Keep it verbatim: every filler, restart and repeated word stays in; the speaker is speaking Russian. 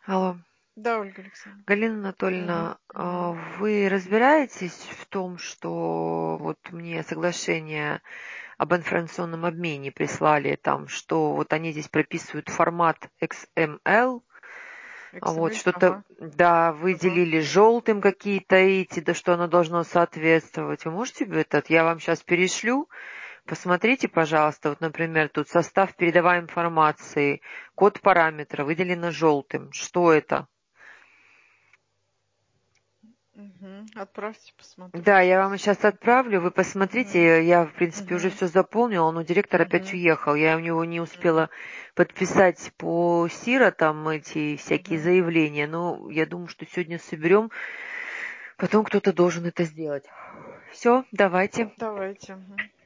Алло. Да, Ольга Александровна. Галина Мгм. Анатольевна, а, Мгм. вы разбираетесь в том, что вот мне соглашение об информационном обмене прислали, там, что вот они здесь прописывают формат икс эм эль, а вот икс эм эль, что-то, ага. да, Ага. выделили желтым какие-то эти, да что оно должно соответствовать. Вы можете этот, я вам сейчас перешлю, посмотрите, пожалуйста, вот, например, тут состав передаваемой информации, код параметра выделено желтым. Что это? Мгм. Отправьте, посмотрю Да, я вам сейчас. сейчас отправлю, вы Мгм. посмотрите, я, в принципе, уже Мгм. все заполнила, но директор опять Мгм. уехал, я у него не Мгм. успела подписать по СИРа там эти всякие Мгм. заявления, но я думаю, что сегодня соберем, потом кто-то должен это сделать. Все, давайте. Давайте. Мгм.